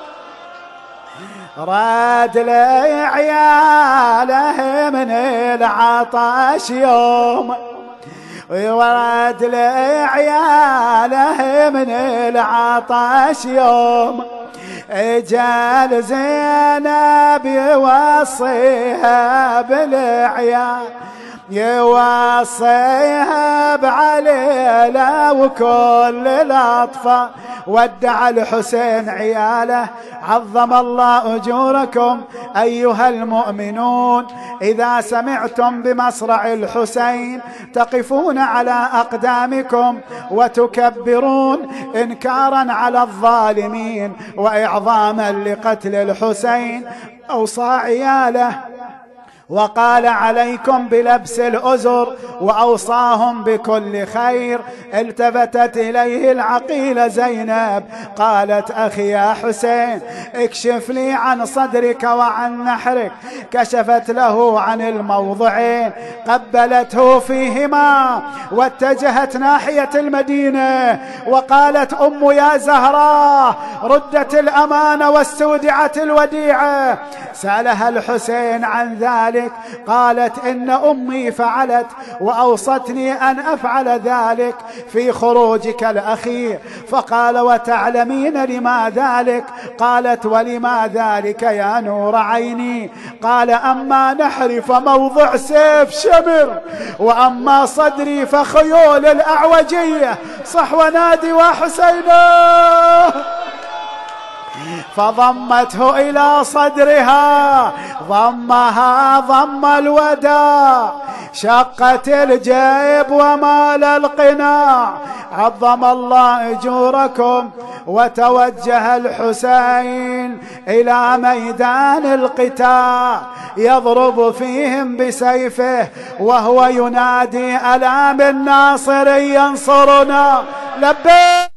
راد لي عياله من العطش يوم، وراد لي عياله من العطش يوم، اجال زينب يوصيها بالعيال، يوصيها بعليلة وكل الأطفال. ودع الحسين عياله. عظم الله أجوركم أيها المؤمنون إذا سمعتم بمصرع الحسين تقفون على أقدامكم وتكبرون إنكارا على الظالمين وإعظاما لقتل الحسين. أوصى عياله وقال عليكم بلبس الأزر وأوصاهم بكل خير. التفتت إليه العقيلة زينب قالت أخي يا حسين اكشف لي عن صدرك وعن نحرك. كشفت له عن الموضعين، قبلته فيهما واتجهت ناحية المدينة وقالت أم يا زهراء ردت الأمانة واستودعت الوديعة. سألها الحسين عن ذلك قالت إن أمي فعلت وأوصتني أن أفعل ذلك في خروجك الأخير. فقال وتعلمين لما ذلك؟ قالت ولما ذلك يا نور عيني؟ قال أما نحري فموضع سيف شمر، وأما صدري فخيول الأعوجية. صح ونادي وحسينا. فضمته إلى صدرها ضمها ضم الوداع، شقت الجيب ومال القناع. عظم الله أجوركم. وتوجه الحسين إلى ميدان القتال يضرب فيهم بسيفه وهو ينادي ألا من ناصر ينصرنا. لبيك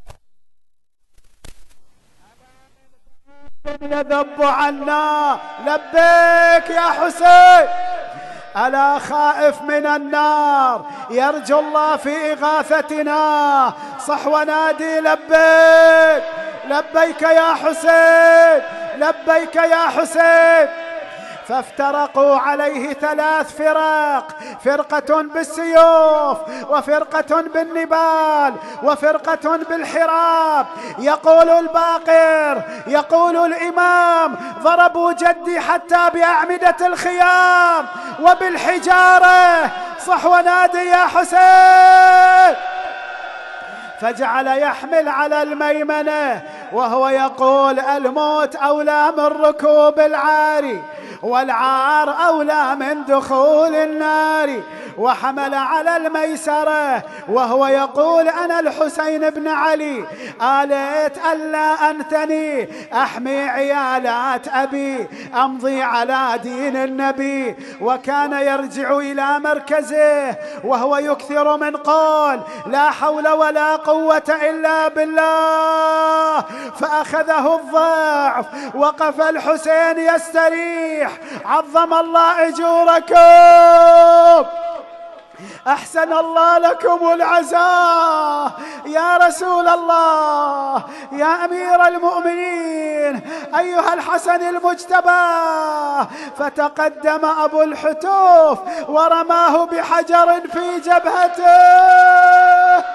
يذب عنا، لبيك يا حسين. ألا خائف من النار يرجو الله في إغاثتنا. صح ونادي لبيك لبيك يا حسين، لبيك يا حسين. فافترقوا عليه ثلاث فرق، فرقة بالسيوف وفرقة بالنبال وفرقة بالحراب. يقول الباقر يقول الإمام ضربوا جدي حتى بأعمدة الخيام وبالحجارة. صح ونادي يا حسين. فجعل يحمل على الميمنة وهو يقول الموت أولى من ركوب العاري والعار أولى من دخول النار. وحمل على الميسرة وهو يقول أنا الحسين بن علي آليت ألا أنتني أحمي عيالات أبي أمضي على دين النبي. وكان يرجع إلى مركزه وهو يكثر من قول لا حول ولا قوة إلا بالله. فأخذه الضعف وقف الحسين يستريح. عظم الله أجوركم. أحسن الله لكم العزاء يا رسول الله يا أمير المؤمنين أيها الحسن المجتبى. فتقدم أبو الحتوف ورماه بحجر في جبهته.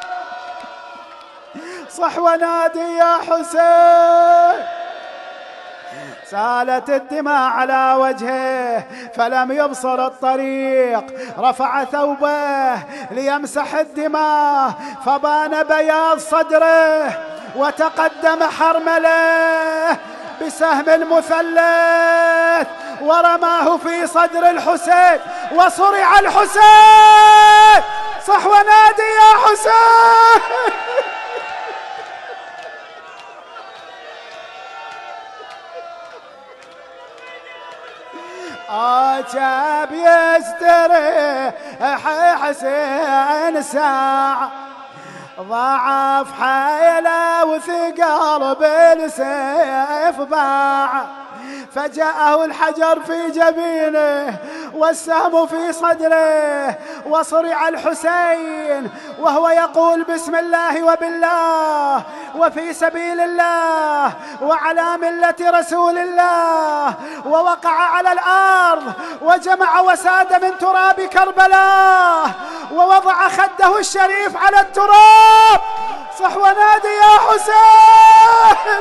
صح ونادي يا حسين. سالت الدماء على وجهه فلم يبصر الطريق. رفع ثوبه ليمسح الدماء فبان بياض صدره. وتقدم حرمله بسهم المثلث ورماه في صدر الحسين وصرع الحسين. صح ونادي يا حسين. عجب يستريح حسين ساعة ضعف حيله وثقل بالسيف باع فجاءه الحجر في جبينه والسهم في صدره وصرع الحسين وهو يقول بسم الله وبالله وفي سبيل الله وعلى ملة رسول الله ووقع على الأرض وجمع وساد من تراب كربلاء ووضع خده الشريف على التراب صح ونادي يا حسين.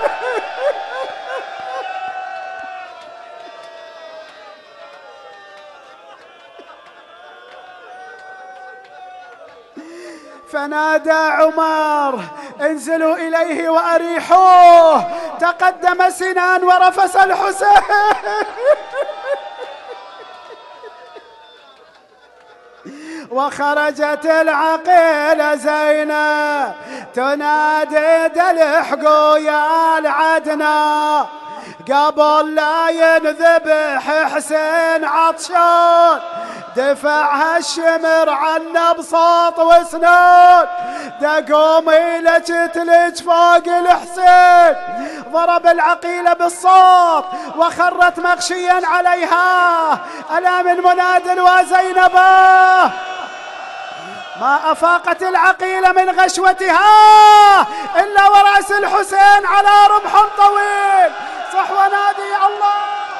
فنادى عمر انزلوا إليه وأريحوه. تقدم سنان ورفس الحسين وخرجت العقيلة زينب تنادي دلحقوا يا العدنا قبل لا ينذبح حسين عطشان دفعها الشمر عنا بصوت وسنان دقومي لجتلج فوق الحسين ضرب العقيلة بالصوت وخرت مغشيا عليها ألا من مناد وزينبا ما أفاقت العقيلة من غشوتها إلا ورأس الحسين على رمح طويل صح ونادي الله.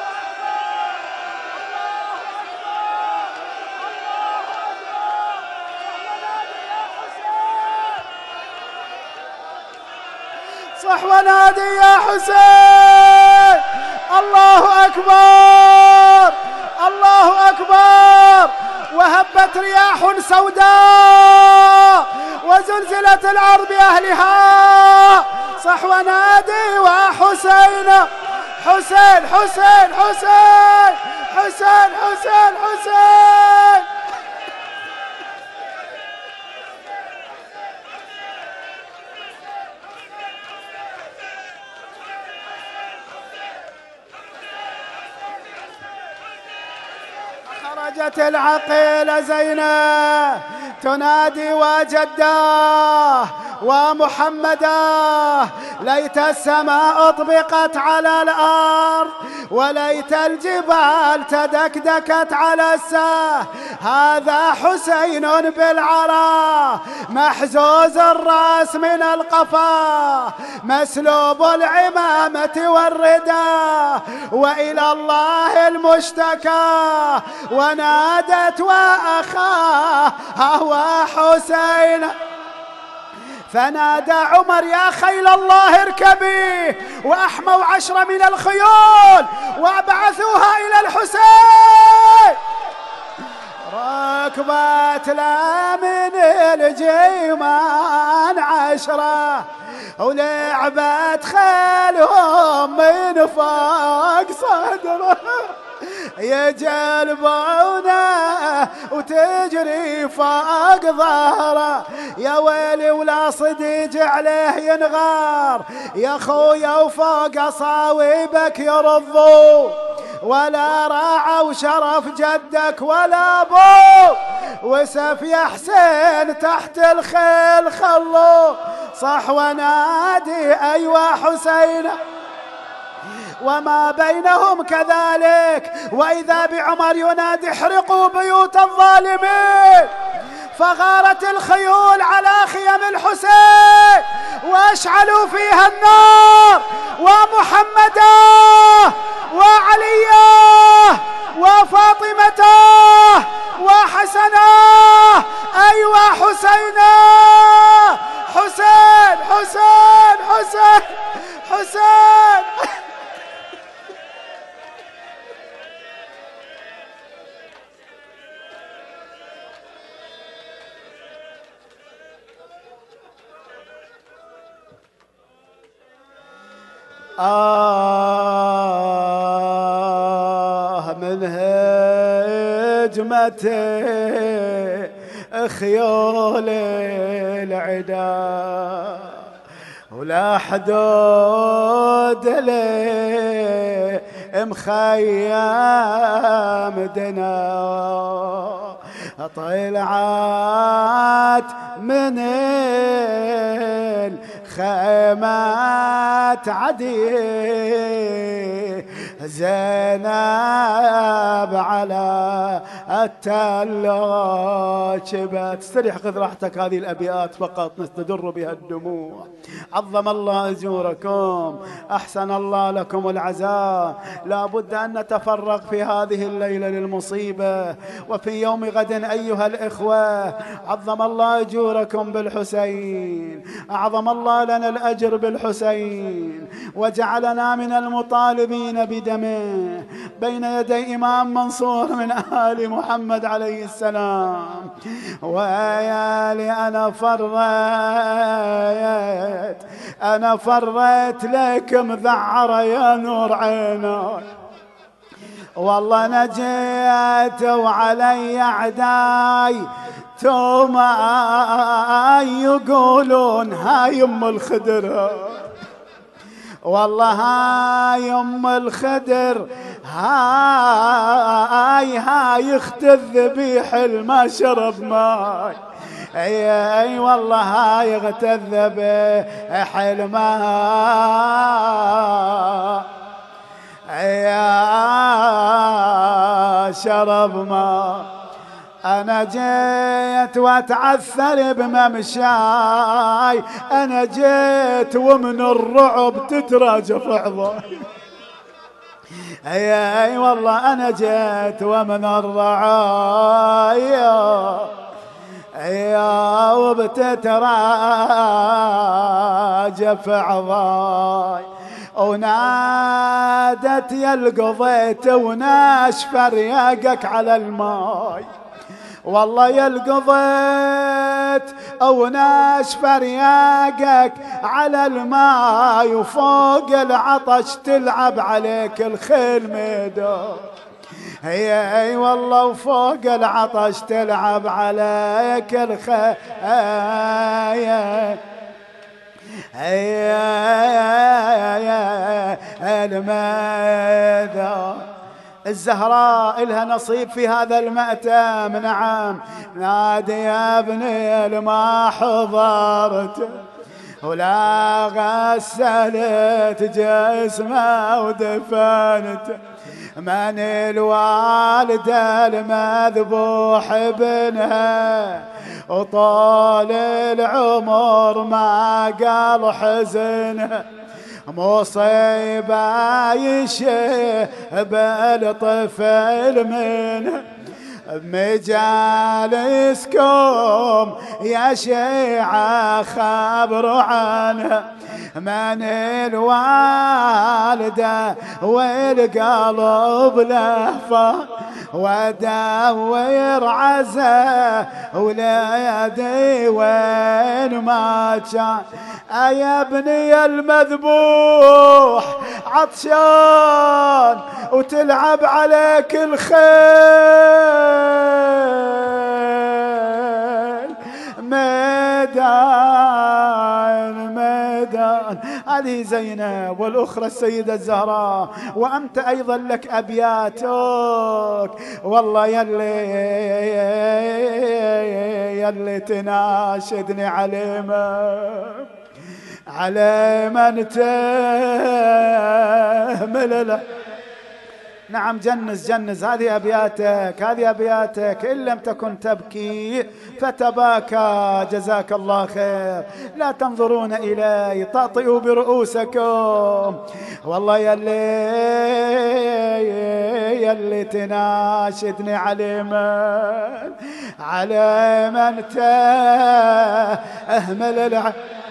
صح ونادي يا حسين. الله أكبر الله أكبر. وهبت رياح سوداء وزلزلت الأرض بأهلها صح ونادي وحسين حسين حسين حسين حسين حسين حسين. خرجت العقيلة زينب تنادي وجداه ومحمدا ليت السماء أطبقت على الأرض وليت الجبال تدكدكت على الساه هذا حسين بالعرى محزوز الرأس من القفا مسلوب العمامة والرداء وإلى الله المشتكى ونادت وأخاه هو حسين. فنادى عمر يا خيل الله اركبي وأحموا عشرة من الخيول وابعثوها إلى الحسين. ركبت لا من الجيمان عشرة ولعبت خيلهم من فوق صدره يجلبونه وتجري فوق ظهره يا ويلي ولا صديق عليه ينغار يا خويا وفوق صاويبك يرضوا ولا راعوا شرف جدك ولا ابوه وسف يا حسين تحت الخيل خلوه صح ونادي ايوا حسين. وما بينهم كذلك وإذا بعمر ينادي احرقوا بيوت الظالمين فغارت الخيول على خيم الحسين واشعلوا فيها النار ومحمدا وعليا وفاطمة وحسنا أيوا حسينا حسين حسين حسين حسين. آه من هجمة خيول العدا ولا حدود مخيم دنا طلعت من الخيمات عدي زينب على التل شبت. استريح خذ راحتك، هذه الأبيات فقط نستدر بها الدموع. عظم الله أجوركم، أحسن الله لكم العزاء. لا بد أن نتفرغ في هذه الليلة للمصيبة، وفي يوم غد أيها الإخوة عظم الله أجوركم بالحسين، أعظم الله لنا الأجر بالحسين، وجعلنا من المطالبين بدمه بين يدي إمام منصور من آل محمد عليه السلام. ويا لي أنا فريت أنا فريت لك مذعرة يا نور عيني، والله نجيت وعلي أعداي توما يقولون هاي أم الخدر، والله هاي أم الخدر، هاي هاي اخت الذبيح ما شرب ماي. اي اي والله هاي اخت الذبيح ما يا شرب ما. أنا جيت وأتعثر بممشاي، أنا جيت ومن الرعب تتراجف عظاي. أي أي والله أنا جيت ومن الرعايا يا وبتتراجف عظاي. ونادت يا القضيت وناشف رياقك على الماي، والله يا القضيت او ناشف رياقك على الماي، وفوق العطش تلعب عليك الخيل ميدان. هي اي والله وفوق العطش تلعب عليك الخيل هي الميدان. الزهراء إلها نصيب في هذا المأتم، نعم. نادي يا ابني لما حضرت ولا غسلت جسمه ودفنت، من الوالدة المذبوح ابنها وطال العمر ما قال حزنها، مصيبة يشيب الطفل منه مجالسكم يا شيعة خبروا عنها، من الوالدة والقلب لهفة ودور عزة ولادي وين ما كان. يا ابني المذبوح عطشان وتلعب عليك الخيل ميدان ميدان. هذه زينب والأخرى السيدة الزهراء، وأنت أيضا لك أبياتك. والله يلي يلي تناشدني على ما على من تهمل له. نعم جنز جنز، هذه أبياتك هذه أبياتك، إن لم تكن تبكي فتباكى. جزاك الله خير. لا تنظرون إلي طاطئوا برؤوسكم. والله يلي يلي تناشدني على من على من تهمل العين